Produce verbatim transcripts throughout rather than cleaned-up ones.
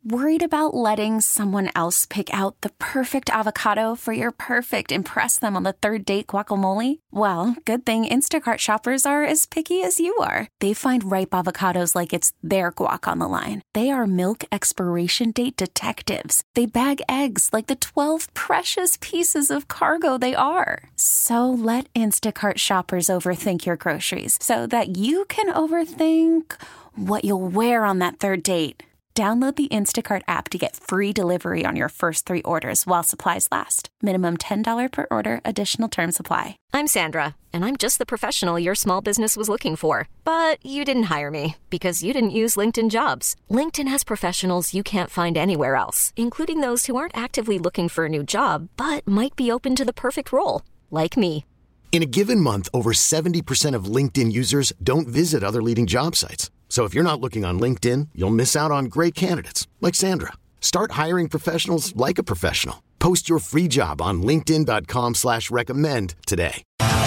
Worried about letting someone else pick out the perfect avocado for your perfect impress them on the third date guacamole? Well, good thing Instacart shoppers are as picky as you are. They find ripe avocados like it's their guac on the line. They are milk expiration date detectives. They bag eggs like the twelve precious pieces of cargo they are. So let Instacart shoppers overthink your groceries so that you can overthink what you'll wear on that third date. Download the Instacart app to get free delivery on your first three orders while supplies last. Minimum ten dollars per order. Additional terms apply. I'm Sandra, and I'm just the professional your small business was looking for. But you didn't hire me because you didn't use LinkedIn Jobs. LinkedIn has professionals you can't find anywhere else, including those who aren't actively looking for a new job, but might be open to the perfect role, like me. In a given month, over seventy percent of LinkedIn users don't visit other leading job sites. So if you're not looking on LinkedIn, you'll miss out on great candidates like Sandra. Start hiring professionals like a professional. Post your free job on linkedin dot com slash recommend today.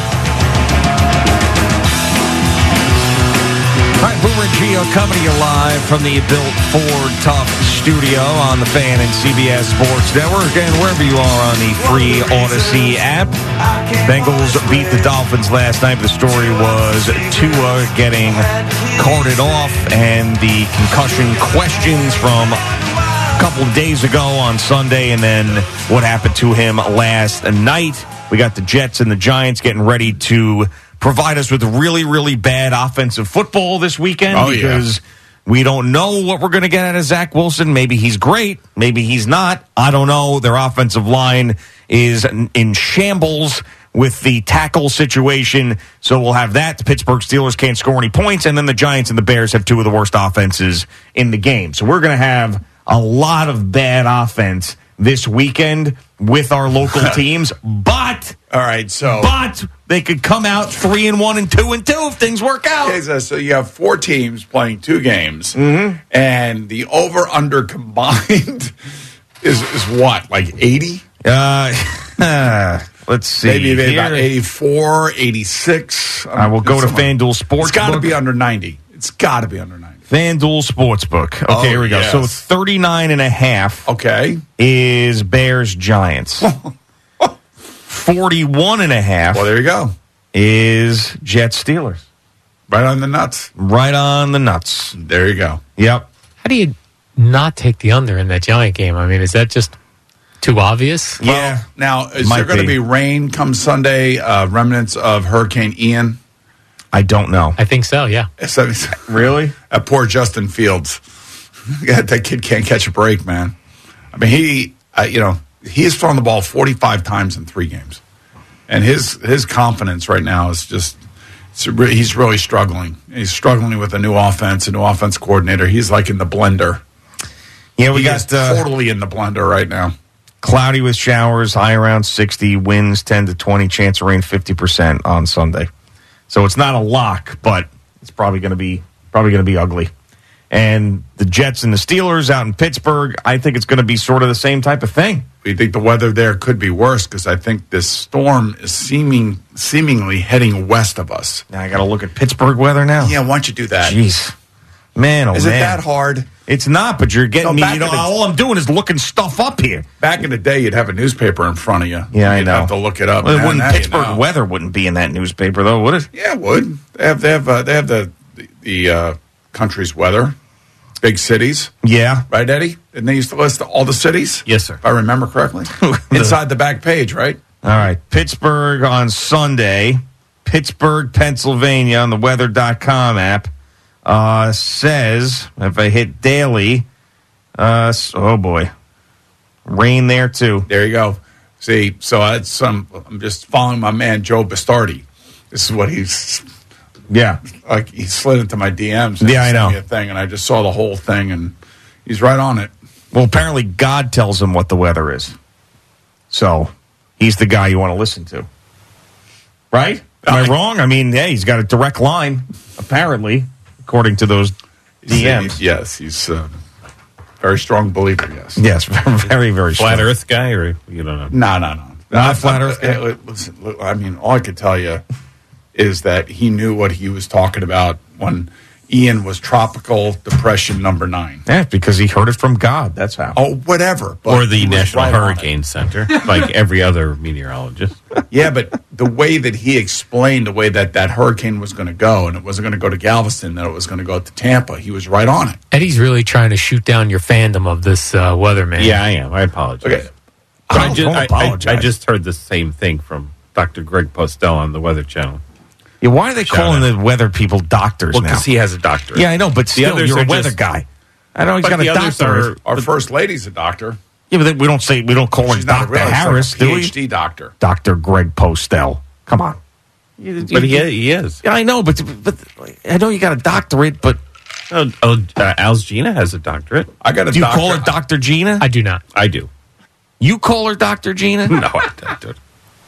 All right, Boomer and Gio coming to you live from the Built Ford Tough studio on the Fan and C B S Sports Network and wherever you are on the free Odyssey app. Bengals beat the Dolphins last night. The story was Tua getting carted off and the concussion questions from a couple of days ago on Sunday and then what happened to him last night. We got the Jets and the Giants getting ready to provide us with really, really bad offensive football this weekend oh, because yeah. we don't know what we're going to get out of Zach Wilson. Maybe he's great. Maybe he's not. I don't know. Their offensive line is in shambles with the tackle situation. So we'll have that. The Pittsburgh Steelers can't score any points. And then the Giants and the Bears have two of the worst offenses in the game. So we're going to have a lot of bad offense this weekend with our local teams. But, all right, so but they could come out three and one and two and two if things work out. Okay, so, so you have four teams playing two games, mm-hmm. and the over under combined is is what, like eighty? Uh, uh, let's see. Maybe, maybe Here, about eighty-four, eighty-six. I will go to FanDuel Sportsbook. It's got to be under ninety. It's got to be under ninety. FanDuel Sportsbook. Okay, oh, here we go. Yes. So thirty-nine and a half okay. is Bears Giants. forty-one and a half Well, there you go. is Jets Steelers. Right on the nuts. Right on the nuts. There you go. Yep. How do you not take the under in that Giant game? I mean, is that just too obvious? Yeah. Well, now, is Might there going to be. be rain come Sunday, uh, remnants of Hurricane Ian? I don't know. I think so, yeah. So, Really? That poor Justin Fields. Yeah, that kid can't catch a break, man. I mean, he, uh, you know, he has thrown the ball forty-five times in three games. And his his confidence right now is just, it's re- he's really struggling. He's struggling with a new offense, a new offense coordinator. He's like in the blender. Yeah, we he got is uh, totally in the blender right now. cloudy with showers, high around sixty, winds ten to twenty, chance of rain fifty percent on Sunday. So it's not a lock, but it's probably going to be probably going to be ugly. And the Jets and the Steelers out in Pittsburgh, I think it's going to be sort of the same type of thing. We think the weather there could be worse because I think this storm is seeming seemingly heading west of us. Now I got to look at Pittsburgh weather now. Yeah, why don't you do that? Jeez, man, oh Is man, it that hard? It's not, but you're getting No, me. back You know, in the- all I'm doing is looking stuff up here. Back in the day, you'd have a newspaper in front of you. Yeah, I you'd know. have to look it up. Well, it Now- wouldn't, now you Pittsburgh know. weather wouldn't be in that newspaper, though, would it? Yeah, it would. They have they have uh, they have the the, the uh, country's weather, big cities, Yeah. right, Eddie? And they used to list all the cities. Yes, sir. If I remember correctly, inside the back page, right? All right. Pittsburgh on Sunday. Pittsburgh, Pennsylvania on the weather dot com app uh, says, if I hit daily, uh, oh boy, rain there too. There you go. See, so that's some. I'm just following my man Joe Bastardi. This is what he's Yeah. like. He slid into my D Ms. And Yeah, I sent know. me a thing, and I just saw the whole thing, and he's right on it. Well, apparently God tells him what the weather is. So he's the guy you want to listen to. Right? Am I wrong? I mean, yeah, he's got a direct line, apparently, according to those D Ms. Yes, he's a very strong believer. Yes. Yes, very, very Flat strong. Earth guy, or you don't know? No, no, no. Not I- a flat I- earth guy? I- Listen, look, I mean, all I could tell you is that he knew what he was talking about when, Ian was tropical depression number nine. Yeah, because he heard it from God. That's how. Oh, whatever. But Or the he was National right on Hurricane Center, like every other meteorologist. it. Yeah, but the way that he explained the way that that hurricane was going to go, and it wasn't going to go to Galveston, that it was going to go to Tampa, he was right on it. Eddie's really trying to shoot down your fandom of this uh, weatherman. Yeah, I am. I apologize. Okay. But I, Oh, just, don't I, I, apologize. I just heard the same thing from Doctor Greg Postel on the Weather Channel. Yeah, why are they Shout calling out. the weather people doctors Well, now? because he has a doctorate. Yeah, I know, but still, others you're a are weather just- guy. I know he's But got the a others doctorate. are- Our first lady's a doctor. Yeah, but then we don't say we don't call him She's not a Doctor real, she's like a Harris, do we? PhD doctor. Doctor Greg Postel. Come on. But he, he is. Yeah, I know, but but I know you got a doctorate, but Oh, oh, uh, Al's Gina has a doctorate. I got a do you doctor. call her Doctor Gina? I do not. I do. You call her Doctor Gina? No, I don't.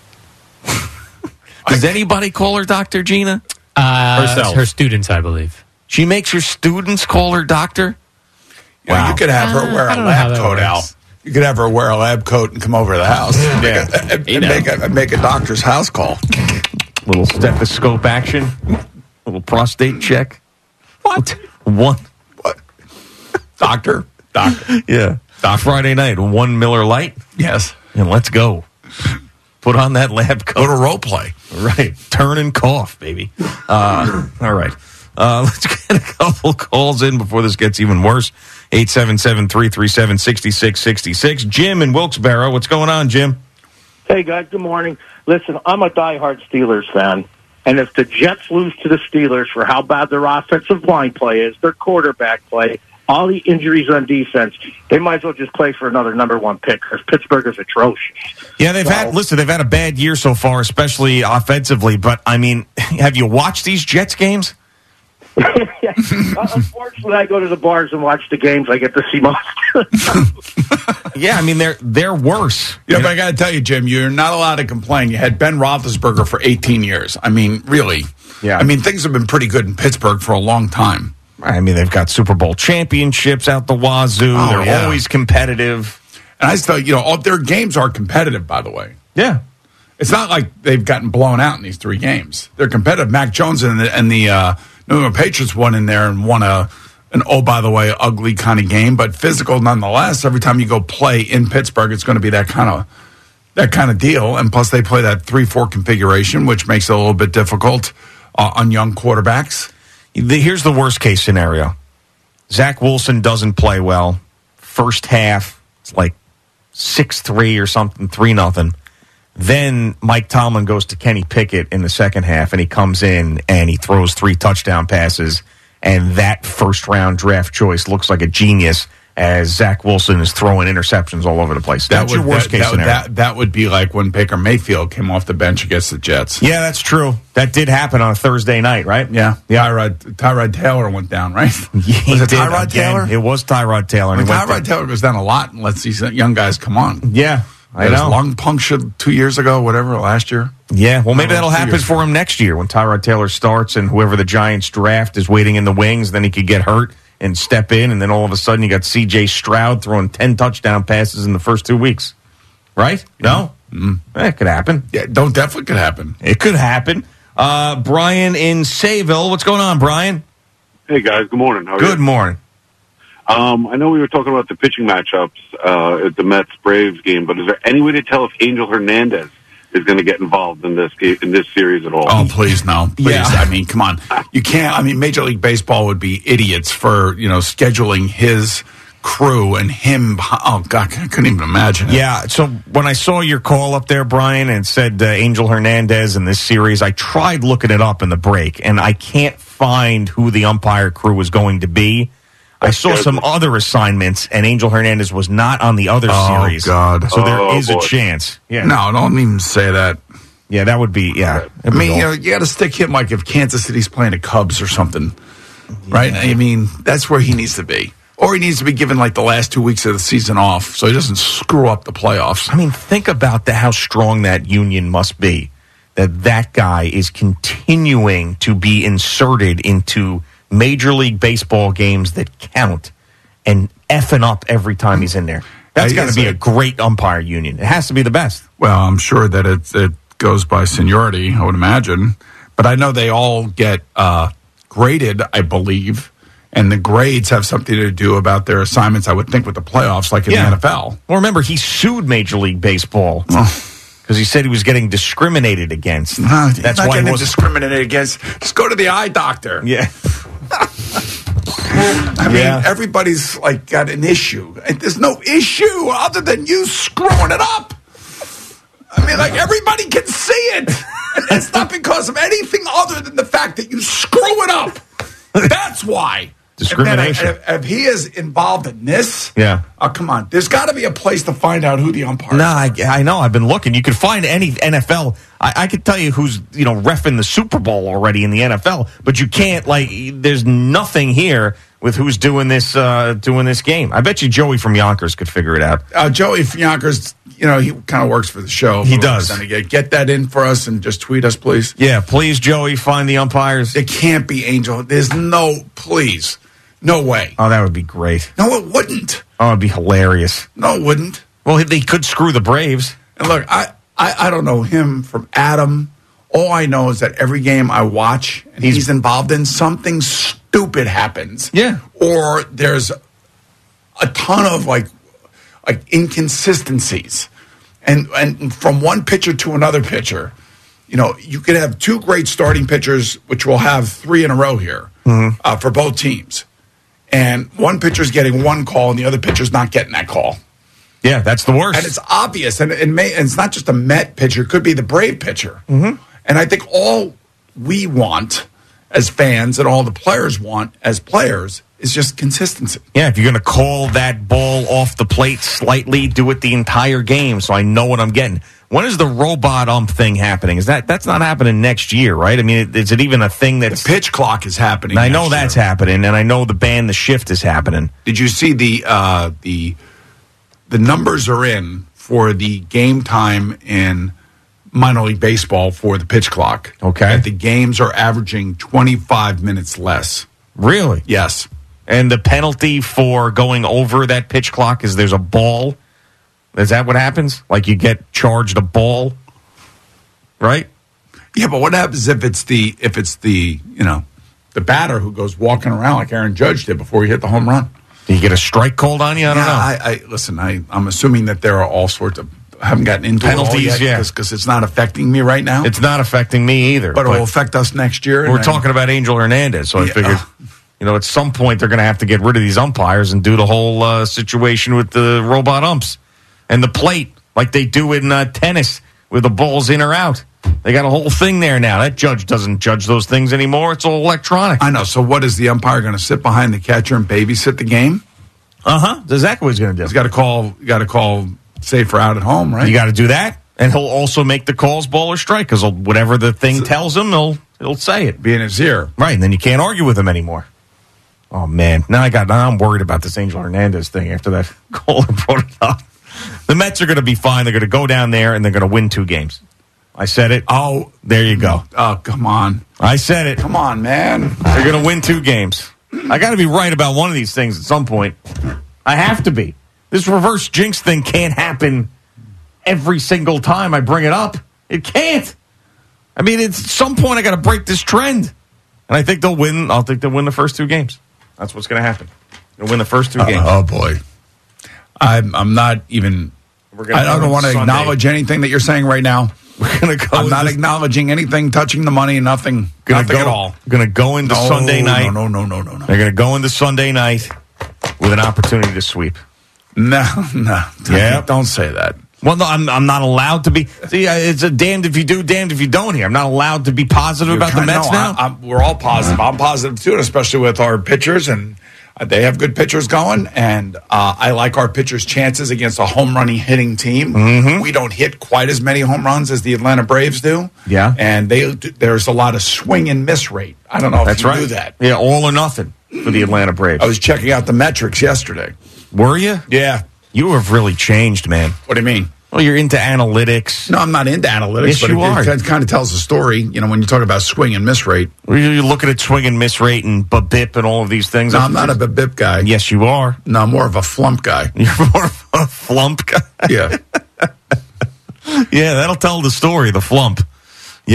Does anybody call her Doctor Gina? Uh, Herself. Her students, I believe. She makes her students call her doctor? You know, Wow. you could have her wear I a don't know how lab that coat, Al. works. You could have her wear a lab coat and come over to the house. and make a- and, You and know. make, a, make a doctor's house call. Little stethoscope action. Little prostate check. What? One. What? Doctor? Doctor. Yeah. Friday night, one Miller Lite, Yes. and let's go. Put on that lab Go coat. to role play. Right. Turn and cough, baby. Uh, all right. Uh, let's get a couple calls in before this gets even worse. eight seven seven, three three seven, six six six six. Jim in Wilkes-Barre. What's going on, Jim? Hey, guys, good morning. Listen, I'm a diehard Steelers fan, and if the Jets lose to the Steelers for how bad their offensive line play is, their quarterback play, all the injuries on defense, they might as well just play for another number one pick because Pittsburgh is atrocious. Yeah, they've had, listen, they've had a bad year so far, especially offensively, but, I mean, have you watched these Jets games? Yeah. Uh, unfortunately, I go to the bars and watch the games. I get to see most. Yeah, I mean, they're they're worse. Yeah, but I got to tell you, Jim, you're not allowed to complain. You had Ben Roethlisberger for eighteen years. I mean, really. Yeah. I mean, things have been pretty good in Pittsburgh for a long time. I mean, they've got Super Bowl championships out the wazoo. Oh, they're yeah. always competitive. And I still, you know, all their games are competitive, by the way. Yeah. It's not like they've gotten blown out in these three games. They're competitive. Mac Jones and the, and the uh, New England Patriots won in there and won a an oh, by the way, ugly kind of game, but physical nonetheless. Every time you go play in Pittsburgh, it's going to be that kind of that kind of deal. And plus, they play that three four configuration, which makes it a little bit difficult uh, on young quarterbacks. The- Here's the worst case scenario. Zach Wilson doesn't play well. First half, it's like six three or something, three nothing. Then Mike Tomlin goes to Kenny Pickett in the second half, and he comes in and he throws three touchdown passes, and that first-round draft choice looks like a genius as Zach Wilson is throwing interceptions all over the place. That's your worst that, case that, scenario. That, that would be like when Baker Mayfield came off the bench against the Jets. Yeah, that's true. That did happen on a Thursday night, right? Yeah, Yeah. Tyrod, Tyrod Taylor went down, right? He was it did Tyrod again. Taylor? It was Tyrod Taylor. I and mean, he went Tyrod down. Taylor goes down a lot and lets these young guys come on. Yeah, I His know. lung punctured two years ago, whatever, last year. Yeah, well, maybe Oh, that'll two happen years for him next year when Tyrod Taylor starts and whoever the Giants draft is waiting in the wings. Then he could get hurt and step in, and then all of a sudden you got C J Stroud throwing ten touchdown passes in the first two weeks. Right? No? Mm-hmm. That could happen. Yeah, don't definitely could happen. It could happen. Uh, Brian in Sayville. What's going on, Brian? Hey, guys. Good morning. How are Good you? morning. Um, I know we were talking about the pitching matchups uh, at the Mets-Braves game, but is there any way to tell if Angel Hernandez is going to get involved in this ga- in this series at all? Oh, please, no. Please. Yeah. I mean, come on. You can't. I mean, Major League Baseball would be idiots for, you know, scheduling his crew and him. Oh, God, I couldn't even imagine it. Yeah, so when I saw your call up there, Brian, and it said uh, Angel Hernandez in this series, I tried looking it up in the break, and I can't find who the umpire crew was going to be. I saw good. some other assignments, and Angel Hernandez was not on the other Oh, series. God. So there Oh, is boy. a chance. Yeah, No, don't even say that. yeah, that would be, yeah. I mean, you know, you got to stick him like if Kansas City's playing the Cubs or something, right? I mean, that's where he needs to be. Or he needs to be given like the last two weeks of the season off so he doesn't screw up the playoffs. I mean, think about the, how strong that union must be, that that guy is continuing to be inserted into Major League Baseball games that count and effing up every time he's in there. That's I got to guess be I- a great umpire union. It has to be the best. Well, I'm sure that it, it goes by seniority, I would imagine. But I know they all get uh, graded, I believe, and the grades have something to do about their assignments, I would think, with the playoffs, like in Yeah. the N F L. Well, remember, he sued Major League Baseball because he said he was getting discriminated against. No, he's That's not why he getting was discriminated against. Just go to the eye doctor. Yeah. I mean, Yeah. everybody's like got an issue. And there's no issue other than you screwing it up. I mean, like, everybody can see it. And it's not because of anything other than the fact that you screw it up. That's why. Discrimination. And then if, if he is involved in this, Yeah. oh, come on. There's got to be a place to find out who the umpires No, are. I, I know. I've been looking. You can find any N F L. I, I could tell you who's, you know, reffing the Super Bowl already in the N F L, but you can't, like, there's nothing here with who's doing this uh, doing this game. I bet you Joey from Yonkers could figure it out. Uh, Joey Yonkers, you know, he kind of works for the show. He does. Get, get that in for us and just tweet us, please. Yeah, please, Joey, find the umpires. It can't be Angel. There's no, please. No way. Oh, that would be great. No, it wouldn't. Oh, it'd be hilarious. No, it wouldn't. Well, they could screw the Braves. And look, I, I, I don't know him from Adam. All I know is that every game I watch and he's, he's involved in, something stupid happens. Yeah. Or there's a ton of like like inconsistencies. And and from one pitcher to another pitcher, you know, you could have two great starting pitchers, which we'll have three in a row here mm-hmm. uh, for both teams. And one pitcher's getting one call and the other pitcher's not getting that call. Yeah, that's the worst. And it's obvious. And, it may, and it's not just a Met pitcher. It could be the Brave pitcher. Mm-hmm. And I think all we want as fans and all the players want as players is just consistency. Yeah, if you're going to call that ball off the plate slightly, do it the entire game so I know what I'm getting. When is the robot ump thing happening? Is that that's not happening next year, right? I mean, is it even a thing that's... The pitch clock is happening. I know that's year. happening, and I know the ban the shift is happening. Did you see the uh, the the numbers are in for the game time in minor league baseball for the pitch clock? Okay. That the games are averaging twenty-five minutes less. Really? Yes. And the penalty for going over that pitch clock is there's a ball. Is that what happens? Like you get charged a ball, right? Yeah, but what happens if it's the if it's the you know the batter who goes walking around like Aaron Judge did before he hit the home run? Do you get a strike called on you? I don't yeah, know. I, I listen. I I'm assuming that there are all sorts of. I haven't gotten into penalties it all yet yeah, because it's not affecting me right now. It's not affecting me either. But, but it will affect us next year. We're talking about Angel Hernandez, so yeah, I figured. Uh, You know, at some point they're going to have to get rid of these umpires and do the whole uh, situation with the robot umps and the plate, like they do in uh, tennis, where the ball's in or out. They got a whole thing there now. That judge doesn't judge those things anymore. It's all electronic. I know. So what is the umpire going to sit behind the catcher and babysit the game? Uh huh. That's exactly what he's going to do. He's got to call. You got to call safe or out at home, right? You got to do that, and he'll also make the calls ball or strike because whatever the thing so, tells him, he'll he'll say it. Be in his ear, right? And then you can't argue with him anymore. Oh, man. Now I got. Now I'm worried about this Angel Hernandez thing after that caller brought it up. The Mets are going to be fine. They're going to go down there, and they're going to win two games. I said it. Oh. There you go. Oh, come on. I said it. Come on, man. They're going to win two games. I got to be right about one of these things at some point. I have to be. This reverse jinx thing can't happen every single time I bring it up. It can't. I mean, it's, at some point I got to break this trend. And I think they'll win. I'll think they'll win the first two games. That's what's going to happen. They'll win the first two uh, games. Oh, boy. I'm, I'm not even... We're gonna I don't want to Sunday. acknowledge anything that you're saying right now. We're gonna go I'm not this, acknowledging anything touching the money, nothing, gonna nothing go, at all. Going to go into no, Sunday night. No, no, no, no, no. They're going to go into Sunday night with an opportunity to sweep. No, no. Yeah. Don't say that. Well, no, I'm, I'm not allowed to be. See, it's a damned if you do, damned if you don't here. I'm not allowed to be positive You're about the Mets no, now. I, I'm, we're all positive. I'm positive, too, especially with our pitchers, and uh, they have good pitchers going, and uh, I like our pitchers' chances against a home running hitting team. Mm-hmm. We don't hit quite as many home runs as the Atlanta Braves do. Yeah. And they there's a lot of swing and miss rate. I don't know if That's you right. knew that. Yeah, all or nothing for the Atlanta Braves. I was checking out the metrics yesterday. Were you? Yeah. You have really changed, man. What do you mean? Well, you're into analytics. No, I'm not into analytics, yes, but you it, are. it kind of tells a story, you know, when you talk about swing and miss rate. You're looking at swing and miss rate and B B I P and all of these things. No, I'm not a B B I P guy. Yes, you are. No, I'm more of a flump guy. You're more of a flump guy? Yeah. Yeah, that'll tell the story, the flump. Yeah,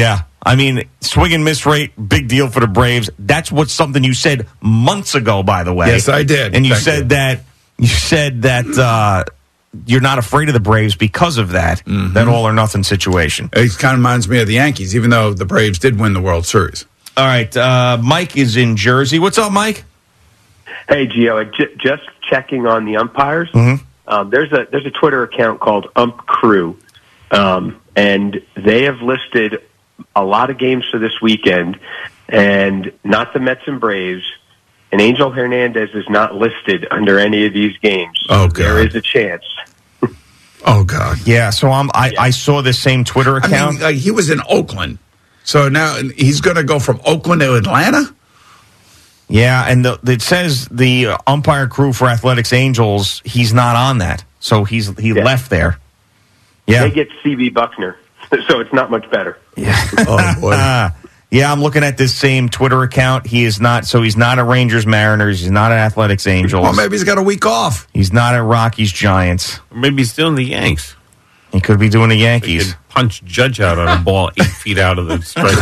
I mean, swing and miss rate, big deal for the Braves. That's what something you said months ago, by the way. Yes, I did. And you Thank said you. that you said that uh, you're not afraid of the Braves because of that, Mm-hmm. that all or nothing situation. It kind of reminds me of the Yankees, even though the Braves did win the World Series. All right, uh, Mike is in Jersey. What's up, Mike? Hey, Gio, j- just checking on the umpires. Mm-hmm. Um, there's a there's a Twitter account called Ump Crew, um, and they have listed a lot of games for this weekend, and not the Mets and Braves. And Angel Hernandez is not listed under any of these games. Oh, God. There is a chance. Oh, God. Yeah, so I'm, I, Yeah. I saw this same Twitter I account. mean, like, he was in Oakland. So now he's going to go from Oakland to Atlanta? Yeah, and the, it says the uh, umpire crew for Athletics Angels, he's not on that. So he's he Yeah. left there. Yeah. They get C B Buckner, so it's not much better. Oh, boy. Uh, yeah, I'm looking at this same Twitter account. He is not, so he's not a Rangers Mariners. He's not an Athletics Angels. Well, maybe he's got a week off. He's not at Rockies Giants. Or maybe he's still in the Yanks. He could be doing the He Yankees. could punch Judge out on a ball eight feet out of the strike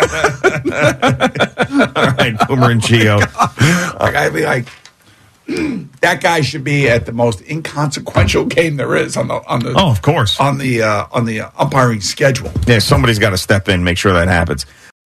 zone. All right, Boomer and Gio. Like, I'd be like, mm, that guy should be at the most inconsequential game there is on the on the Oh, of course. on the uh, on the uh, umpiring schedule. Yeah, somebody's got to step in, make sure that happens.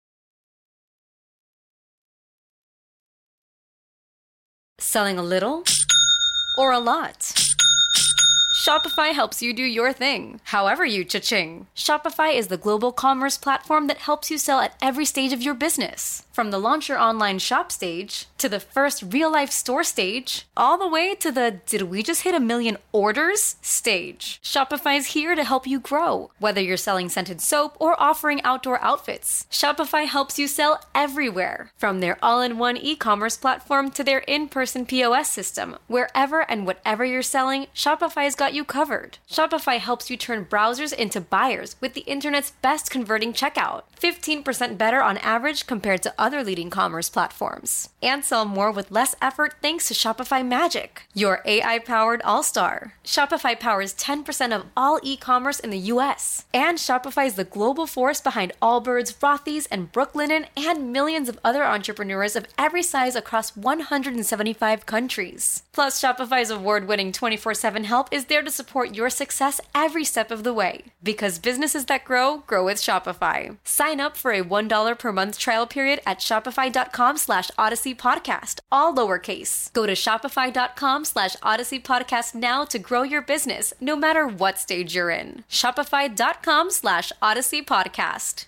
Selling a little or a lot? Shopify helps you do your thing, however you cha-ching. Shopify is the global commerce platform that helps you sell at every stage of your business. From the launch your online shop stage, to the first real-life store stage, all the way to the did we just hit a million orders stage. Shopify's here to help you grow. Whether you're selling scented soap or offering outdoor outfits, Shopify helps you sell everywhere. From their all-in-one e-commerce platform to their in-person P O S system, wherever and whatever you're selling, Shopify's got you covered. Shopify helps you turn browsers into buyers with the internet's best converting checkout. fifteen percent better on average compared to other leading commerce platforms. And sell more with less effort thanks to Shopify Magic, your A I-powered all-star. Shopify powers ten percent of all e-commerce in the U S. And Shopify is the global force behind Allbirds, Rothy's, and Brooklinen, and millions of other entrepreneurs of every size across one hundred seventy-five countries. Plus, Shopify's award-winning twenty-four seven help is there to support your success every step of the way. Because businesses that grow, grow with Shopify. Sign up for a one dollar per month trial period at shopify.com slash Odyssey Podcast, all lowercase. Go to shopify.com slash Odyssey Podcast now to grow your business, no matter what stage you're in. Shopify.com slash Odyssey Podcast.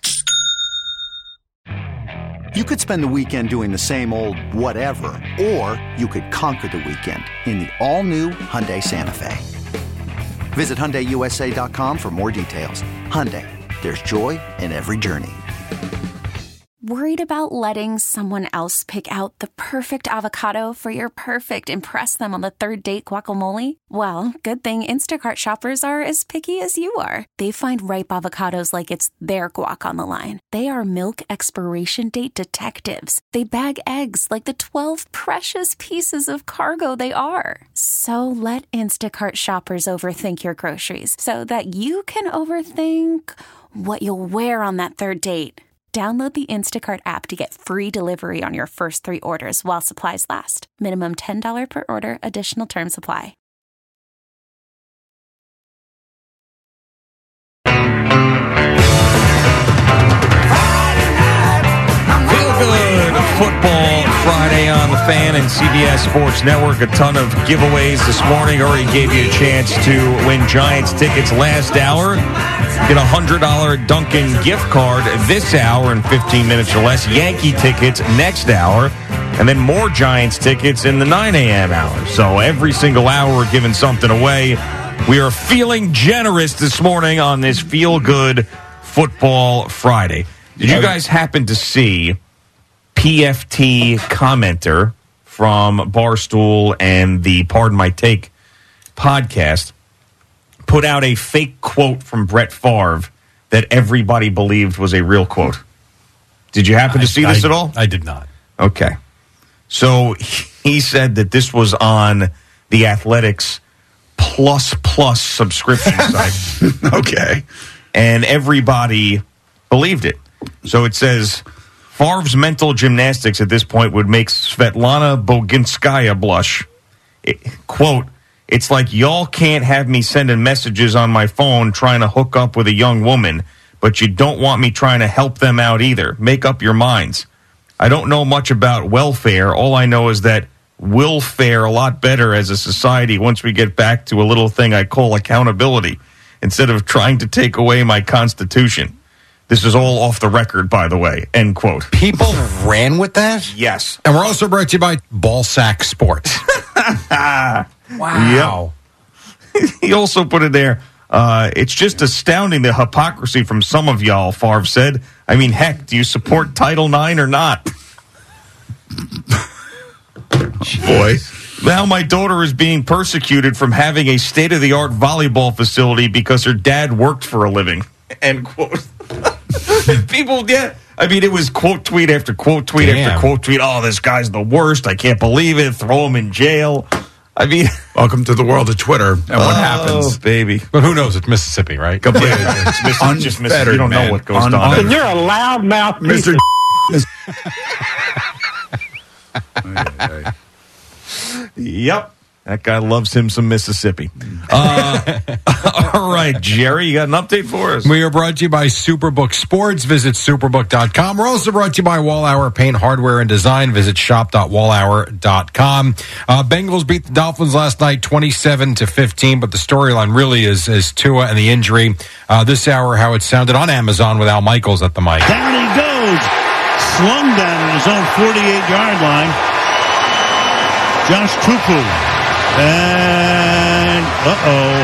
You could spend the weekend doing the same old whatever, or you could conquer the weekend in the all-new Hyundai Santa Fe. Visit Hyundai U S A dot com for more details. Hyundai, there's joy in every journey. Worried about letting someone else pick out the perfect avocado for your perfect impress them on the third date guacamole? Well, good thing Instacart shoppers are as picky as you are. They find ripe avocados like it's their guac on the line. They are milk expiration date detectives. They bag eggs like the twelve precious pieces of cargo they are. So let Instacart shoppers overthink your groceries so that you can overthink what you'll wear on that third date. Download the Instacart app to get free delivery on your first three orders while supplies last. Minimum ten dollars per order. Additional terms apply. Feel Good Football Friday on the Fan and C B S Sports Network. A ton of giveaways this morning. Already gave you a chance to win Giants tickets last hour. Get a one hundred dollars Dunkin' gift card this hour in fifteen minutes or less. Yankee tickets next hour. And then more Giants tickets in the nine a.m. hour. So every single hour we're giving something away. We are feeling generous this morning on this Feel Good Football Friday. Did you guys happen to see P F T commenter from Barstool and the Pardon My Take podcast put out a fake quote from Brett Favre that everybody believed was a real quote? Did you happen to see I, this I, at all? I did not. Okay. So he said that this was on the Athletics Plus Plus subscription site. Okay. And everybody believed it. So it says, Favre's mental gymnastics at this point would make Svetlana Boginskaya blush. It, quote, it's like y'all can't have me sending messages on my phone trying to hook up with a young woman, but you don't want me trying to help them out either. Make up your minds. I don't know much about welfare. All I know is that we'll fare a lot better as a society once we get back to a little thing I call accountability instead of trying to take away my constitution. This is all off the record, by the way. End quote. People ran with that? Yes. And we're also brought to you by Ballsack Sports. Wow. Yep. He also put it there. Uh, it's just astounding the hypocrisy from some of y'all, Favre said. I mean, heck, do you support Title nine or not? Boy. Now my daughter is being persecuted from having a state-of-the-art volleyball facility because her dad worked for a living. End quote. People, yeah. I mean, it was quote tweet after quote tweet Damn. after quote tweet. Oh, this guy's the worst. I can't believe it. Throw him in jail. I mean, welcome to the world of Twitter. And what oh, happens, baby? But who knows? It's Mississippi, right? Completely. It's Miss, just Miss, you don't man. know what goes Un- on. And you're a loudmouth Mister Yep. That guy loves him some Mississippi. Uh, all right, Jerry, you got an update for us? We are brought to you by Superbook Sports. Visit superbook dot com. We're also brought to you by Wallhour Paint Hardware and Design. Visit shop dot wallhour dot com. Uh, Bengals beat the Dolphins last night twenty-seven to fifteen, but the storyline really is, is Tua and the injury. Uh, this hour, how it sounded on Amazon with Al Michaels at the mic. Down he goes. Slung down at his own forty-eight-yard line. Josh Tupu. And, uh-oh.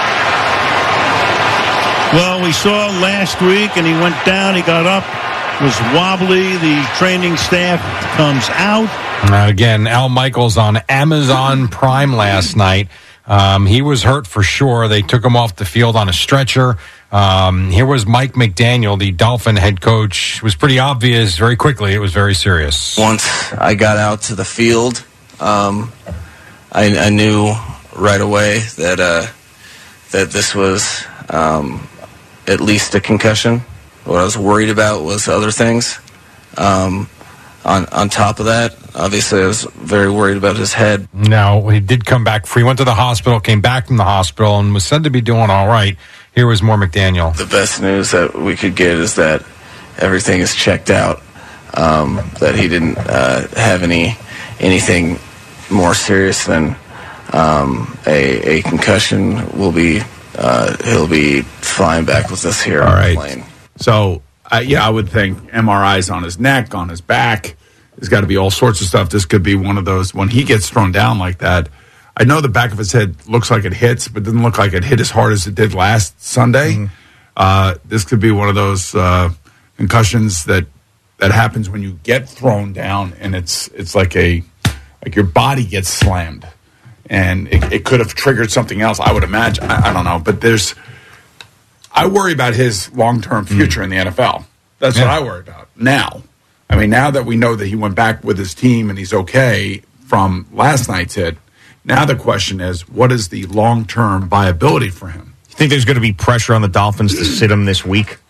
Well, we saw last week, and he went down, he got up, was wobbly. The training staff comes out. Uh, again, Al Michaels on Amazon Prime last night. Um, he was hurt for sure. They took him off the field on a stretcher. Um, here was Mike McDaniel, the Dolphin head coach. It was pretty obvious very quickly. It was very serious. Once I got out to the field, um, I, I knew right away that uh, that this was um, at least a concussion. What I was worried about was other things. Um, on on top of that, obviously, I was very worried about his head. Now, he did come back free. Went to the hospital, came back from the hospital, and was said to be doing all right. Here was more McDaniel. The best news that we could get is that everything is checked out. Um, that he didn't uh, have any anything more serious than um, a, a concussion. Will be uh, he'll be flying back with us here All on right. the plane. So, uh, yeah, I would think M R Is on his neck, on his back. There's got to be all sorts of stuff. This could be one of those, when he gets thrown down like that, I know the back of his head looks like it hits, but doesn't look like it hit as hard as it did last Sunday. Mm-hmm. Uh, this could be one of those uh, concussions that that happens when you get thrown down, and it's it's like a like your body gets slammed, and it, it could have triggered something else. I would imagine. I, I don't know, but there's. I worry about his long-term future mm. in the N F L. That's yeah. what I worry about now. I mean, now that we know that he went back with his team and he's okay from last night's hit, now the question is, what is the long-term viability for him? You think there's going to be pressure on the Dolphins to sit him this week?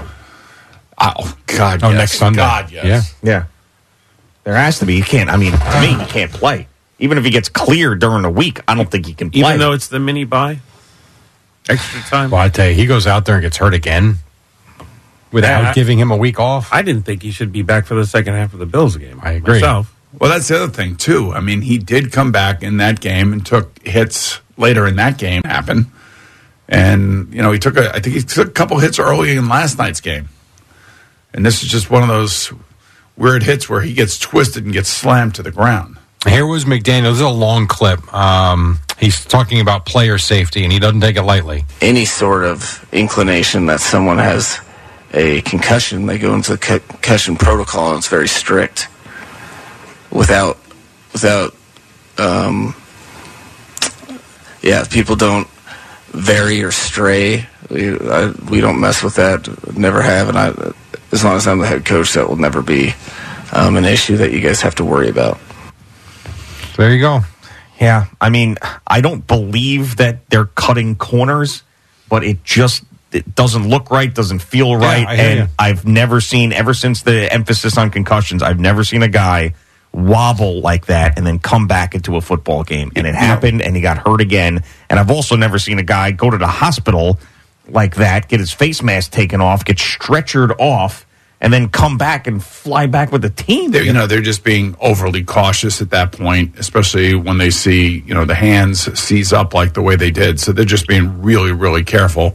Oh, God, oh, yes. next Sunday. God, yes. Yeah. Yeah. There has to be. He can't. I mean, to me, he can't play. Even if he gets cleared during the week, I don't think he can play. Even though it's the mini bye? Extra time? Well, I tell you, he goes out there and gets hurt again without yeah, I, giving him a week off. I didn't think he should be back for the second half of the Bills game. I agree. Myself. Well, that's the other thing, too. I mean, he did come back in that game and took hits later in that game happen. And, you know, he took a, I think he took a couple hits early in last night's game. And this is just one of those weird hits where he gets twisted and gets slammed to the ground. Here was McDaniel. This is a long clip. Um, he's talking about player safety, and he doesn't take it lightly. Any sort of inclination that someone has a concussion, they go into the concussion protocol, and it's very strict. Without, without, um, yeah, people don't vary or stray. We, I, we don't mess with that. Never have, and I, as long as I'm the head coach, that will never be um, an issue that you guys have to worry about. There you go. Yeah, I mean, I don't believe that they're cutting corners, but it just it doesn't look right, doesn't feel right. I hear and you. I've never seen, ever since the emphasis on concussions, I've never seen a guy wobble like that and then come back into a football game. And it happened, and he got hurt again. And I've also never seen a guy go to the hospital like that, get his face mask taken off, get stretchered off, and then come back and fly back with the team. They're, you know, they're just being overly cautious at that point, especially when they see, you know, the hands seize up like the way they did. So they're just being really, really careful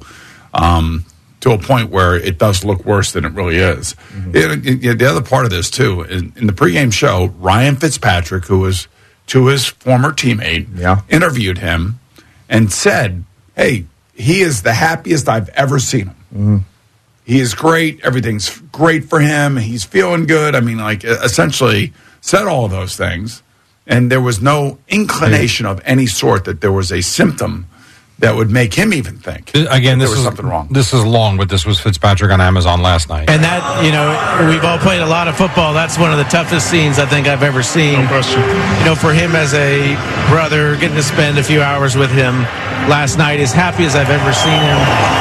um, to a point where it does look worse than it really is. Mm-hmm. It, it, it, the other part of this, too, in, in the pregame show, Ryan Fitzpatrick, who was to his former teammate, yeah. interviewed him and said, hey, he is the happiest I've ever seen him. Mm-hmm. He is great. Everything's great for him. He's feeling good. I mean, like, essentially said all of those things. And there was no inclination of any sort that there was a symptom that would make him even think Again, that this there was is something wrong. This is long, but this was Fitzpatrick on Amazon last night. And that, you know, we've all played a lot of football. That's one of the toughest scenes I think I've ever seen. No question. You know, for him as a brother, getting to spend a few hours with him last night, as happy as I've ever seen him,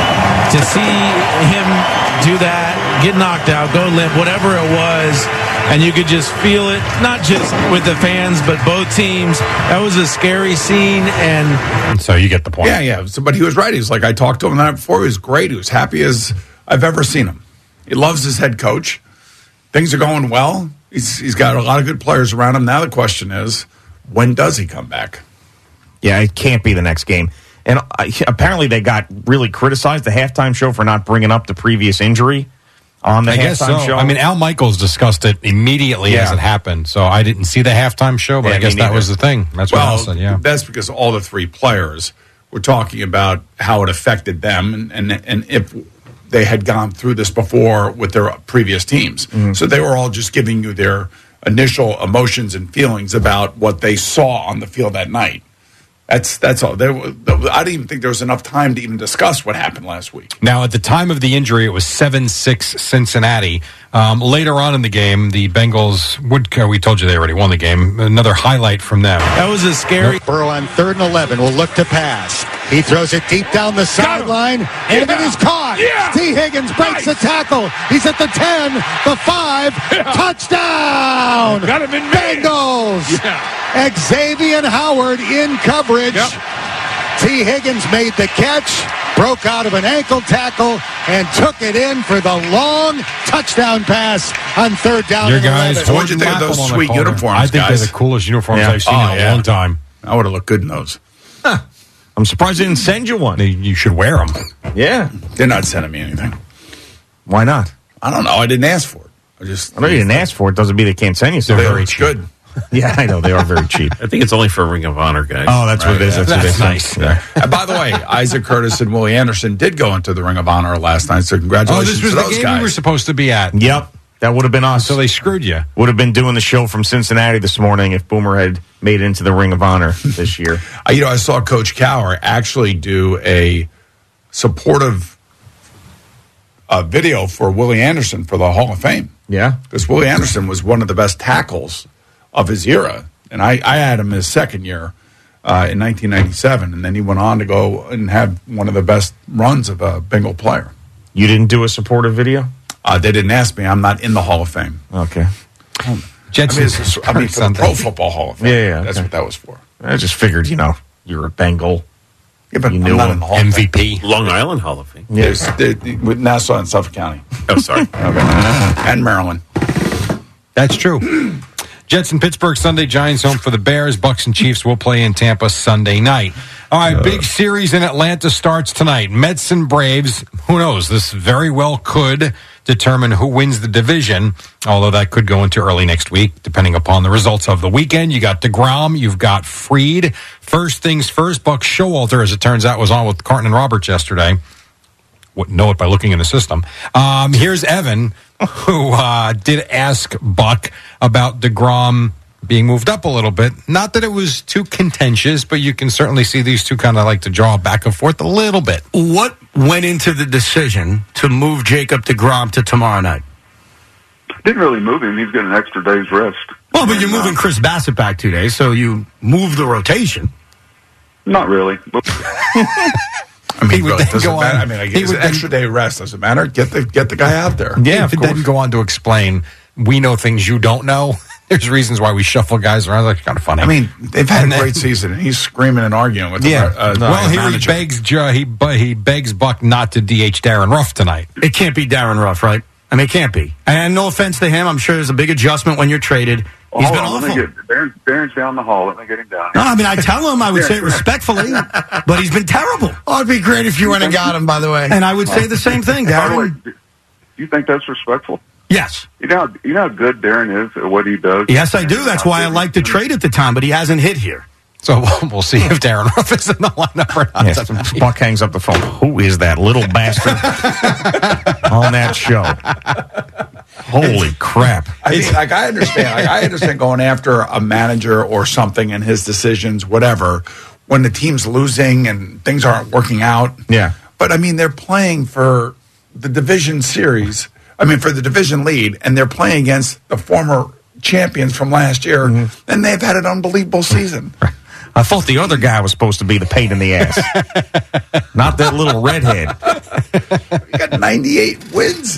to see him do that, get knocked out, go limp, whatever it was, and you could just feel it, not just with the fans, but both teams. That was a scary scene, and... and so you get the point. Yeah, yeah. So, but he was right. He was like, I talked to him the night before. He was great. He was happy as I've ever seen him. He loves his head coach. Things are going well. He's He's got a lot of good players around him. Now the question is, when does he come back? Yeah, it can't be the next game. And uh, apparently they got really criticized, the halftime show, for not bringing up the previous injury on the I halftime guess so. show. I mean, Al Michaels discussed it immediately Yeah. as it happened, so I didn't see the halftime show, but Yeah, I guess me that neither. was the thing. That's what well, Al said, yeah. That's because all the three players were talking about how it affected them and, and, and if they had gone through this before with their previous teams. Mm-hmm. So they were all just giving you their initial emotions and feelings about what they saw on the field that night. That's that's all. There, I didn't even think there was enough time to even discuss what happened last week. Now, at the time of the injury, it was seven six Cincinnati. Um, later on in the game, the Bengals would, we told you they already won the game. Another highlight from them. That was a scary... Burrow on third and eleven will look to pass. He throws it deep down the sideline, and it is caught. Yeah. T. Higgins breaks Nice. the tackle. He's at the ten, the five, Yeah. touchdown! Got him in man. Bengals! Yeah. Xavier Howard in coverage. Yep. T. Higgins made the catch, broke out of an ankle tackle, and took it in for the long touchdown pass on third down. Your and guys, eleven. What'd you think of those Lapham on the sweet corner. uniforms, I think guys? they're the coolest uniforms Yeah. I've seen Oh, in a yeah. long time. I would have looked good in those. I'm surprised they didn't send you one. They- You should wear them. Yeah. They're not sending me anything. Why not? I don't know. I didn't ask for it. I just I know you didn't ask for it. Doesn't mean they can't send you They're something. very good. Yeah, I know. They are very cheap. I think it's only for Ring of Honor guys. Oh, that's what it is. Right, That's, yeah. what That's they nice. think. Yeah. And by the way, Isaac Curtis and Willie Anderson did go into the Ring of Honor last night, so Oh, congratulations this was to the those game guys. we were supposed to be at. Yep. That would have been us. So they screwed you. Would have been doing the show from Cincinnati this morning if Boomer had made it into the Ring of Honor this year. I, you know, I saw Coach Cower actually do a supportive uh, video for Willie Anderson for the Hall of Fame. Yeah. Because Willie Anderson was one of the best tackles of his era. And I, I had him his second year uh, in nineteen ninety-seven. And then he went on to go and have one of the best runs of a Bengal player. You didn't do a supportive video? Uh, they didn't ask me. I'm not in the Hall of Fame. Okay. Jets I mean, it's, I mean for the Pro Football Hall of Fame. Yeah, yeah, That's okay. what that was for. I just figured, you know, you were a Bengal. Yeah, but You I'm knew not him. in the Hall M of V Fame. P. Long Island Hall of Fame. There's, there, with Nassau and Suffolk County. Oh, sorry. Okay. And Maryland. That's true. Jets in Pittsburgh Sunday, Giants home for the Bears. Bucks and Chiefs will play in Tampa Sunday night. All right, big series in Atlanta starts tonight. Mets and Braves. Who knows? This very well could determine who wins the division, although that could go into early next week, depending upon the results of the weekend. You got DeGrom, you've got Fried. First things first, Buck Showalter, as it turns out, was on with Carton and Roberts yesterday. Wouldn't know it by looking in the system. Um, here's Evan, who uh, did ask Buck about DeGrom being moved up a little bit. Not that it was too contentious, but you can certainly see these two kind of like to draw back and forth a little bit. What went into the decision to move Jacob DeGrom to tomorrow night? Didn't really move him. He's got an extra day's rest. Well, but you're moving Chris Bassett back two days, so you move the rotation. Not really. I I mean, he would really, then does it go matter? on. I mean, like, he it's would an then- extra day rest. Does it matter? Get the get the guy out there. Yeah, he would then go on to explain, we know things you don't know. There's reasons why we shuffle guys around. That's kind of funny. I mean, they've had And a then- great season, and he's screaming and arguing with Yeah. the uh, well, here he manager. begs, Joe, he, bu- he begs Buck not to D H Darren Ruff tonight. It can't be Darren Ruff, right? I mean, it can't be. And no offense to him, I'm sure there's a big adjustment when you're traded. Oh, He's hold been on, let awful. me get, Darren, Darren's down the hall. Let me get him down. No, I mean, I tell him I would say it respectfully, but he's been terrible. Oh, it'd be great if you went and got him, by the way. And I would say the same thing, By the Darren. way, do you think that's respectful? Yes. You know, you know how good Darren is at what he does? Yes, I do. That's why I like the trade at the time, but he hasn't hit here. So we'll see if Darren Ruff is in the lineup or not. Yes, Buck hangs up the phone. Who is that little bastard on that show? Holy crap. I mean, like I understand, like I understand going after a manager or something and his decisions, whatever, when the team's losing and things aren't working out. Yeah. But I mean, they're playing for the division series. I mean, for the division lead, and they're playing against the former champions from last year, Mm-hmm. and they've had an unbelievable season. I thought the other guy was supposed to be the pain in the ass, not that little redhead. You got ninety-eight wins.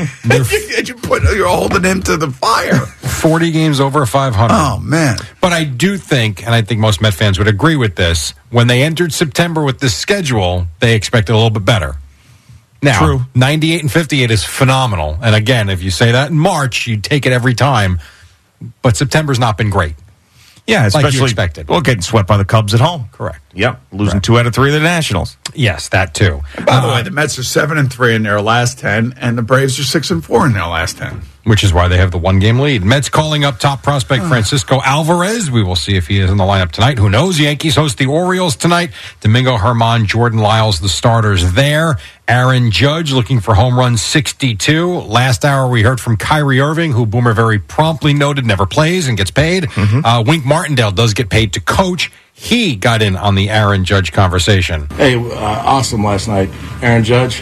and you put, you're holding him to the fire. forty games over five hundred. Oh, man. But I do think, and I think most Met fans would agree with this, when they entered September with this schedule, they expected a little bit better. Now, True. ninety-eight and fifty-eight is phenomenal. And again, if you say that in March, you take it every time. But September's not been great. Yeah, Like you especially expected. Well, getting swept by the Cubs at home. Correct. Yep, losing two out of three of the Nationals. Yes, that too. And by the way, the Mets are seven and three in their last ten, and the Braves are six and four in their last ten. Which is why they have the one game lead. Mets calling up top prospect Francisco Alvarez. We will see if he is in the lineup tonight. Who knows? Yankees host the Orioles tonight. Domingo Germán, Jordan Lyles, the starters there. Aaron Judge looking for home run sixty-two. Last hour we heard from Kyrie Irving, who Boomer very promptly noted never plays and gets paid. Uh, Wink Martindale does get paid to coach. He got in on the Aaron Judge conversation. Hey, uh, awesome last night. Aaron Judge,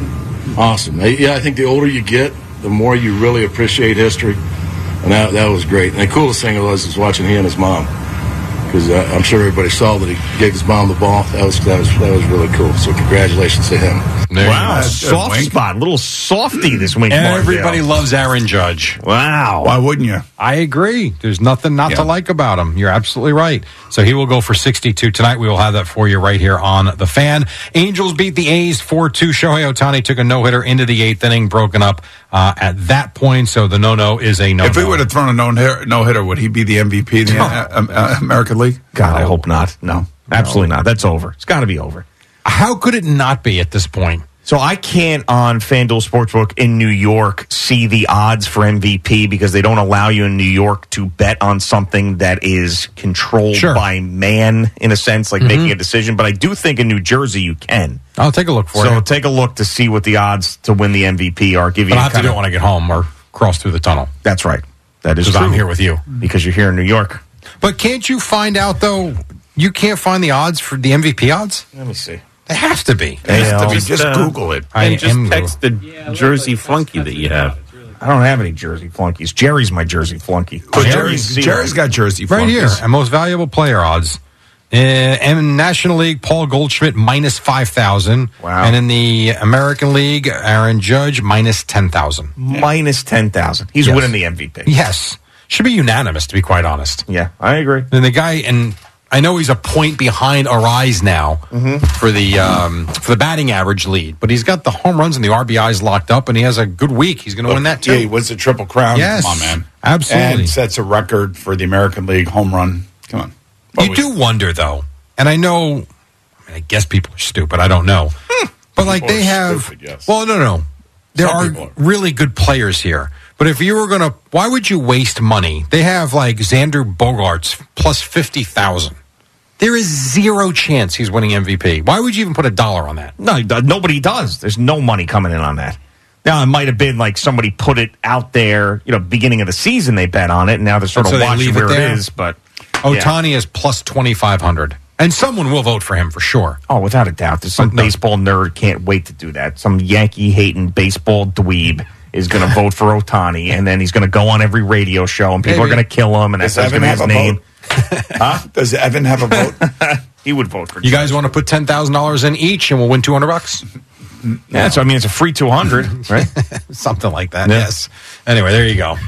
awesome. Hey, yeah, I think the older you get, the more you really appreciate history. And that, that was great. And the coolest thing was is watching he and his mom. Because uh, I'm sure everybody saw that he gave his mom the ball. That was that was that was really cool. So congratulations to him. Wow, soft spot, little softy this Wink Martindale. Everybody loves Aaron Judge. Wow. Why wouldn't you? I agree. There's nothing not Yeah. to like about him. You're absolutely right. So he will go for sixty-two tonight. We will have that for you right here on The Fan. Angels beat the A's four two. Shohei Ohtani took a no-hitter into the eighth inning, broken up uh, at that point. So the no-no is a no-no. If we would have thrown a no-hitter, no-hitter, would he be the M V P of the uh, uh, American League? God, I hope not. No, absolutely not. That's over. It's got to be over. How could it not be at this point? So I can't on FanDuel Sportsbook in New York see the odds for M V P because they don't allow you in New York to bet on something that is controlled Sure. by man, in a sense, like Mhm. making a decision. But I do think in New Jersey you can. I'll take a look for so you. take a look to see what the odds to win the M V P are. Give you But a I have to kinda- do it when I get home or cross through the tunnel. That's right. That is Because I'm true. here with you. Because you're here in New York. But can't you find out, though, you can't find the odds for the M V P odds? Let me see. They have to be. They have to be. Just, Just uh, Google it. I And just am text the Jersey flunky that you have. I don't have any Jersey flunkies. Jerry's my Jersey flunky. But Jerry's, Jerry's got Jersey Right here. flunkies. And most valuable player odds. Uh, in National League, Paul Goldschmidt minus five thousand. Wow. And in the American League, Aaron Judge minus ten thousand. Minus ten thousand. He's Yes. winning the M V P. Yes. Should be unanimous, to be quite honest. Yeah, I agree. And the guy, and I know he's a point behind Arise now Mm-hmm. for the um, for the batting average lead, but he's got the home runs and the R B Is locked up, and he has a good week. He's going to win that too. Yeah, he wins the Triple Crown. Yes. Come on, man. Absolutely. And sets a record for the American League home run. Come on. You do wonder, though, and I know, I mean, I guess people are stupid. I don't know, but like People they are have. stupid, yes. Well, no, no, there Some are people are. really good players here. But if you were going to, why would you waste money? They have like Xander Bogaerts plus fifty thousand. There is zero chance he's winning M V P. Why would you even put a dollar on that? No, nobody does. There's no money coming in on that. Now, it might have been like somebody put it out there, you know, beginning of the season they bet on it, and now they're sort And of so they watching leave it where it there? is. But yeah. Otani is plus twenty-five hundred. And someone will vote for him for sure. Oh, without a doubt. There's some But no. baseball nerd can't wait to do that. Some Yankee-hating baseball dweeb is going to vote for Otani, and then he's going to go on every radio show, and people Maybe. are going to kill him, and that's Does going to Evan be his have a name. vote? Huh? Does Evan have a vote? he would vote for. You guys want to put ten thousand dollars in each, and we'll win two hundred bucks? Yeah, so I mean, it's a free two hundred, right? Something like that. Yeah. Yes. Anyway, there you go.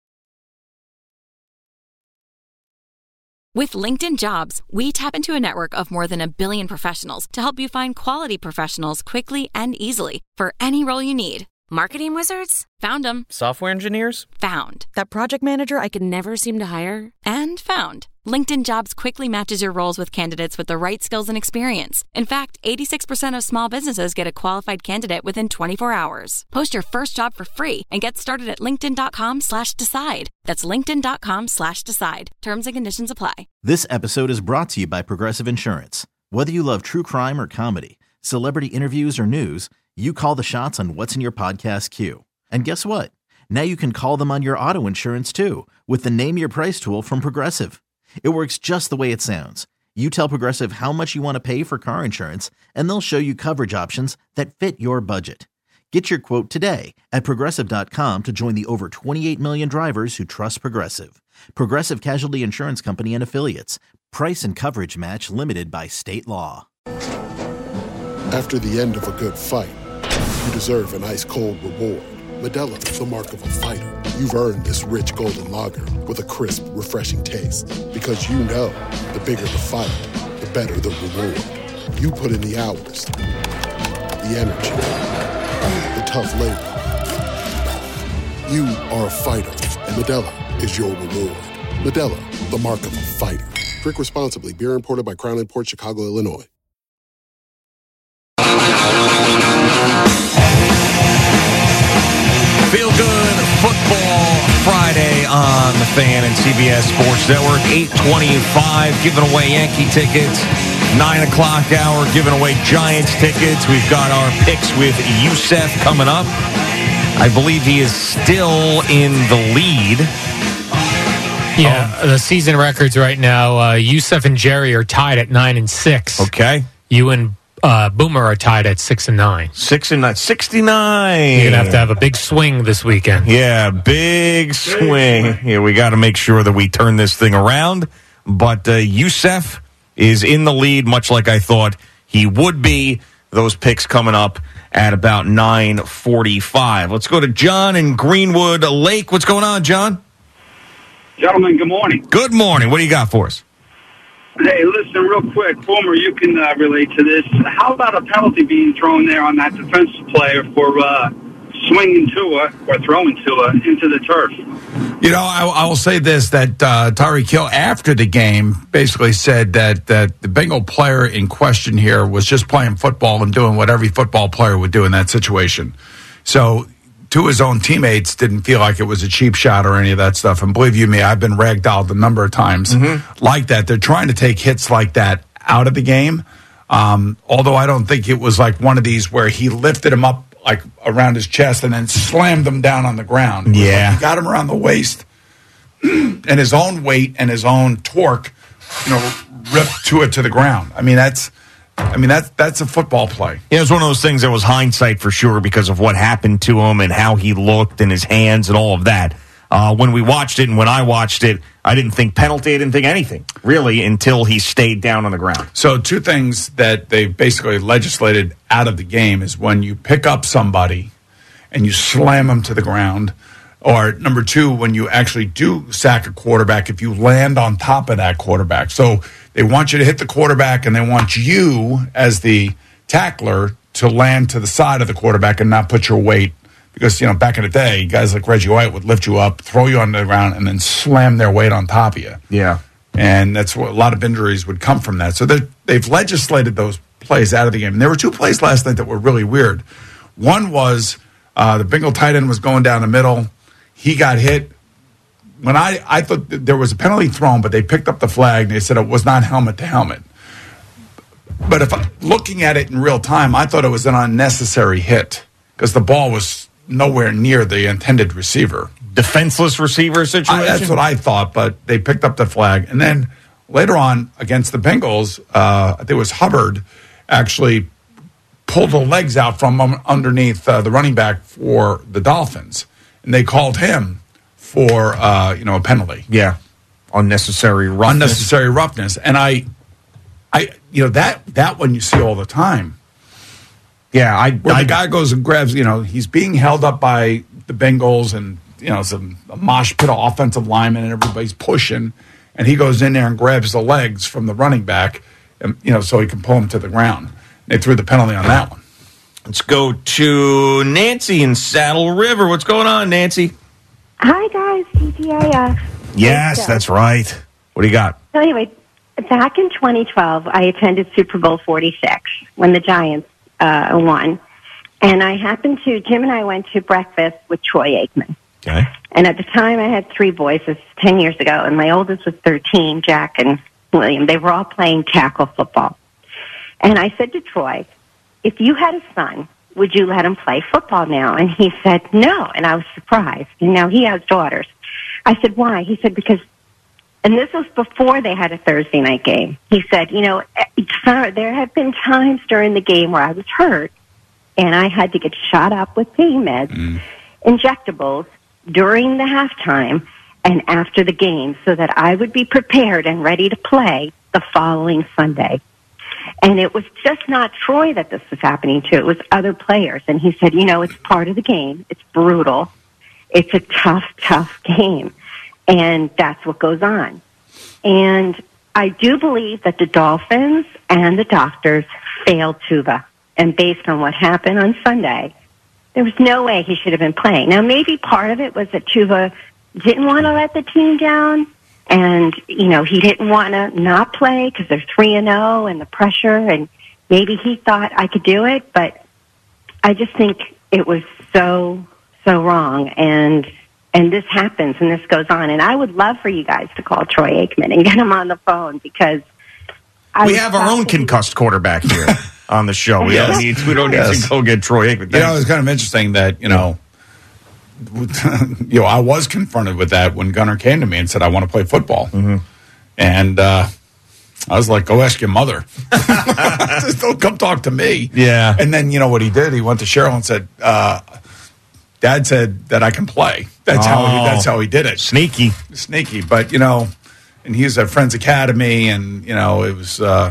With LinkedIn Jobs, we tap into a network of more than a billion professionals to help you find quality professionals quickly and easily for any role you need. Marketing wizards? Found them. Software engineers? Found. That project manager I could never seem to hire? And found. LinkedIn Jobs quickly matches your roles with candidates with the right skills and experience. In fact, eighty-six percent of small businesses get a qualified candidate within twenty-four hours. Post your first job for free and get started at linkedin.com slash decide. That's linkedin.com slash decide. Terms and conditions apply. This episode is brought to you by Progressive Insurance. Whether you love true crime or comedy, celebrity interviews or news, you call the shots on what's in your podcast queue. And guess what? Now you can call them on your auto insurance too with the Name Your Price tool from Progressive. It works just the way it sounds. You tell Progressive how much you want to pay for car insurance, and they'll show you coverage options that fit your budget. Get your quote today at Progressive dot com to join the over twenty-eight million drivers who trust Progressive. Progressive Casualty Insurance Company and Affiliates. Price and coverage match limited by state law. After the end of a good fight, you deserve an ice-cold reward. Modelo is the mark of a fighter. You've earned this rich golden lager with a crisp, refreshing taste. Because you know, the bigger the fight, the better the reward. You put in the hours, the energy, the tough labor. You are a fighter, and Modelo is your reward. Modelo, the mark of a fighter. Drink responsibly. Beer imported by Crown Imports, Chicago, Illinois. Feel Good Football Friday on the Fan and C B S Sports Network. eight twenty-five, giving away Yankee tickets. nine o'clock hour, giving away Giants tickets. We've got our picks with Youssef coming up. I believe he is still in the lead. Yeah, oh. The season records right now, uh, Youssef and Jerry are tied at nine and six. Okay. You and Uh, Boomer are tied at six and nine. Six and nine. Sixty-nine. You're gonna have to have a big swing this weekend. Yeah, big swing. Yeah, we got to make sure that we turn this thing around. But uh, Youssef is in the lead, much like I thought he would be. Those picks coming up at about nine forty-five. Let's go to John in Greenwood Lake. What's going on, John? Gentlemen, good morning. Good morning. What do you got for us? Hey, listen, real quick. Boomer, you can uh, relate to this. How about a penalty being thrown there on that defensive player for uh, swinging Tua or throwing Tua into the turf? You know, I, I will say this, that uh, Tyreek Hill, after the game, basically said that, that the Bengal player in question here was just playing football and doing what every football player would do in that situation. So to his own teammates, didn't feel like it was a cheap shot or any of that stuff. And believe you me, I've been ragdolled a number of times mm-hmm. like that. They're trying to take hits like that out of the game. Um, although I don't think it was like one of these where he lifted him up like around his chest and then slammed him down on the ground. Yeah. Like he got him around the waist and his own weight and his own torque, you know, ripped to it to the ground. I mean, that's, I mean, that's, that's a football play. Yeah, it was one of those things that was hindsight for sure because of what happened to him and how he looked and his hands and all of that. Uh, when we watched it and when I watched it, I didn't think penalty, I didn't think anything, really, until he stayed down on the ground. So two things that they basically legislated out of the game is when you pick up somebody and you slam them to the ground, or number two, when you actually do sack a quarterback, if you land on top of that quarterback. So they want you to hit the quarterback, and they want you, as the tackler, to land to the side of the quarterback and not put your weight. Because, you know, back in the day, guys like Reggie White would lift you up, throw you on the ground, and then slam their weight on top of you. Yeah. And that's what a lot of injuries would come from that. So they've legislated those plays out of the game. And there were two plays last night that were really weird. One was uh, the Bengal tight end was going down the middle. He got hit. When I, I thought there was a penalty thrown, but they picked up the flag, and they said it was not helmet to helmet. But if I'm looking at it in real time, I thought it was an unnecessary hit because the ball was nowhere near the intended receiver. Defenseless receiver situation? I, that's what I thought, but they picked up the flag. And then later on against the Bengals, uh, I think it was Hubbard actually pulled the legs out from underneath uh, the running back for the Dolphins. And they called him for, uh, you know, a penalty. Yeah. Unnecessary roughness. Unnecessary roughness. And I I, you know, that that one you see all the time. Yeah, I. Where I the guy goes and grabs, you know, he's being held up by the Bengals, and you know, some a mosh pit of offensive linemen, and everybody's pushing, and he goes in there and grabs the legs from the running back, and you know, so he can pull him to the ground. They threw the penalty on that one. Let's go to Nancy in Saddle River. What's going on, Nancy? Hi, guys. T G I F. Yes, that's right. What do you got? So anyway, back in twenty twelve, I attended Super Bowl forty-six when the Giants uh, won. And I happened to, Jim and I went to breakfast with Troy Aikman. Okay. And at the time, I had three boys. This was ten years ago. And my oldest was thirteen, Jack and William. They were all playing tackle football. And I said to Troy, if you had a son, would you let him play football now? And he said, no. And I was surprised. And now he has daughters. I said, why? He said, because, and this was before they had a Thursday night game. He said, you know, there have been times during the game where I was hurt and I had to get shot up with pain meds, mm. injectables, during the halftime and after the game so that I would be prepared and ready to play the following Sunday. And it was just not Troy that this was happening to. It was other players. And he said, you know, it's part of the game. It's brutal. It's a tough, tough game. And that's what goes on. And I do believe that the Dolphins and the doctors failed Tuva. And based on what happened on Sunday, there was no way he should have been playing. Now, maybe part of it was that Tuva didn't want to let the team down. And, you know, he didn't want to not play because they're three and oh and the pressure. And maybe he thought I could do it. But I just think it was so, so wrong. And and this happens and this goes on. And I would love for you guys to call Troy Aikman and get him on the phone because I we have our own concussed quarterback here on the show. We Yes. don't need, we don't need Yes. to go get Troy Aikman. You know, it's kind of interesting that, you know, you know, I was confronted with that when Gunnar came to me and said, I want to play football. Mm-hmm. And uh, I was like, go ask your mother. Just don't come talk to me. Yeah. And then, you know what he did? He went to Cheryl and said, uh, Dad said that I can play. That's Oh. how he, that's how he did it. Sneaky. Sneaky. But, you know, and he was at Friends Academy, and, you know, it was, uh,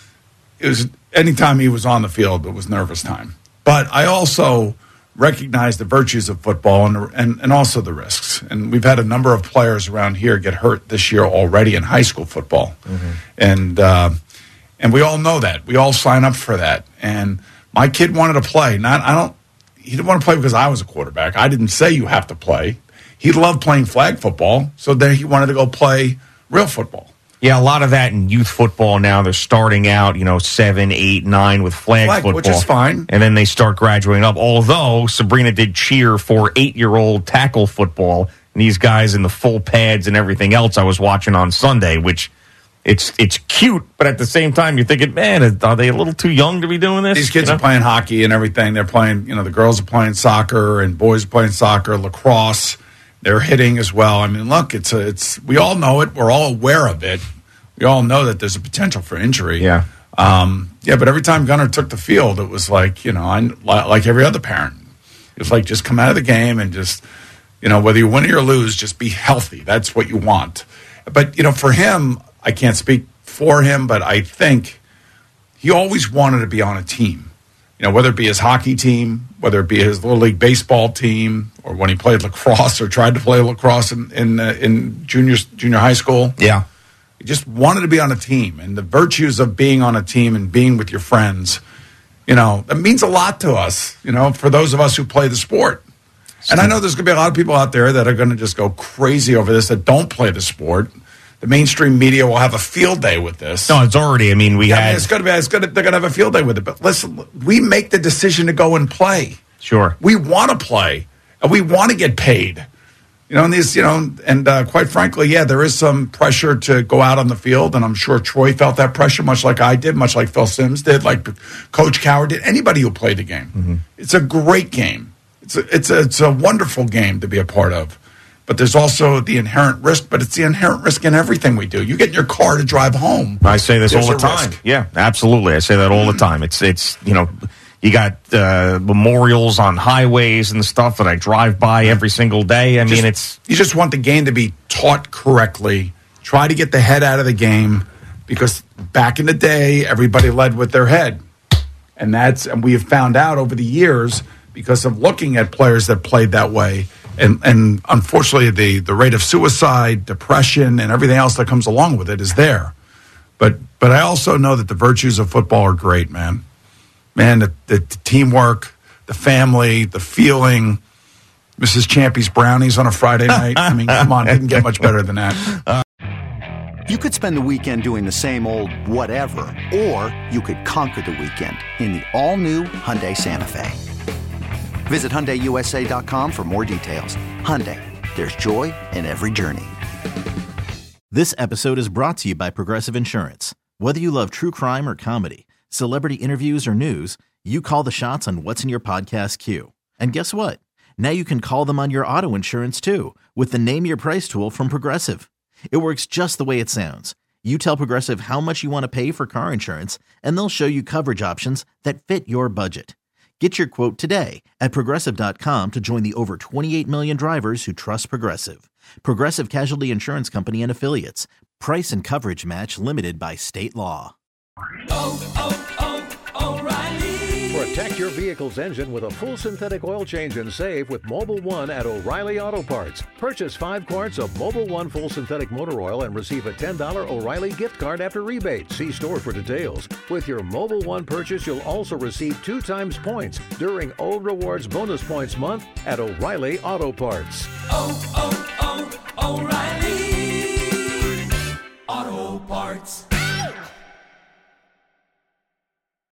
it was anytime he was on the field, it was nervous time. But I also recognize the virtues of football and, and and also the risks. And we've had a number of players around here get hurt this year already in high school football. Mm-hmm. And uh, and we all know that. We all sign up for that. And my kid wanted to play. Not I don't he didn't want to play because I was a quarterback. I didn't say you have to play. He loved playing flag football, so then he wanted to go play real football. Yeah, a lot of that in youth football now. They're starting out, you know, seven, eight, nine with flag, Flag, football. which is fine. And then they start graduating up. Although Sabrina did cheer for eight-year-old tackle football. And these guys in the full pads and everything else I was watching on Sunday, which it's it's cute, but at the same time you're thinking, man, are they a little too young to be doing this? These kids You know? are playing hockey and everything. They're playing, you know, the girls are playing soccer and boys are playing soccer, lacrosse. They're hitting as well. I mean, look, it's a, it's we all know it. We're all aware of it. We all know that there's a potential for injury. Yeah. Um, yeah, but every time Gunnar took the field, it was like, you know, I, like every other parent. It was like, just come out of the game and just, you know, whether you win or lose, just be healthy. That's what you want. But, you know, for him, I can't speak for him, but I think he always wanted to be on a team. You know, whether it be his hockey team, whether it be his Little League baseball team, or when he played lacrosse or tried to play lacrosse in in, uh, in junior junior high school. Yeah. He just wanted to be on a team, and the virtues of being on a team and being with your friends, you know, that means a lot to us, you know, for those of us who play the sport. And I know there's going to be a lot of people out there that are going to just go crazy over this that don't play the sport. The mainstream media will have a field day with this. No, it's already, I mean, we yeah, had... I mean, it's going to be, it's going to, they're going to have a field day with it. But listen, we make the decision to go and play. Sure. We want to play, and we want to get paid. You know, and these, you know, and uh, quite frankly, yeah, there is some pressure to go out on the field, and I'm sure Troy felt that pressure, much like I did, much like Phil Simms did, like Coach Coward did. Anybody who played the game, Mm-hmm. it's a great game. It's a, it's a, it's a wonderful game to be a part of. But there's also the inherent risk. But it's the inherent risk in everything we do. You get in your car to drive home. I say this There's all the a time. risk. Yeah, absolutely. I say that all the time. It's, it's you know, you got uh, memorials on highways and stuff that I drive by every single day. I Just- mean, it's... You just want the game to be taught correctly. Try to get the head out of the game. because back in the day, everybody led with their head. And that's and we have found out over the years because of looking at players that played that way. And and unfortunately, the, the rate of suicide, depression, and everything else that comes along with it is there. But but I also know that the virtues of football are great, man. Man, the, the, the teamwork, the family, the feeling. Missus Champy's brownies on a Friday night. I mean, come on, didn't get much better than that. Uh, You could spend the weekend doing the same old whatever, or you could conquer the weekend in the all-new Hyundai Santa Fe. Visit Hyundai U S A dot com for more details. Hyundai, there's joy in every journey. This episode is brought to you by Progressive Insurance. Whether you love true crime or comedy, celebrity interviews or news, you call the shots on what's in your podcast queue. And guess what? Now you can call them on your auto insurance too with the Name Your Price tool from Progressive. It works just the way it sounds. You tell Progressive how much you want to pay for car insurance, and they'll show you coverage options that fit your budget. Get your quote today at Progressive dot com to join the over twenty-eight million drivers who trust Progressive. Progressive Casualty Insurance Company and Affiliates. Price and coverage match limited by state law. Oh, oh, oh, O'Reilly. Protect your vehicle's engine with a full synthetic oil change and save with Mobil one at O'Reilly Auto Parts. Purchase five quarts of Mobil one full synthetic motor oil and receive a ten dollars O'Reilly gift card after rebate. See store for details. With your Mobil one purchase, you'll also receive two times points during O Rewards Bonus Points Month at O'Reilly Auto Parts. Oh, oh,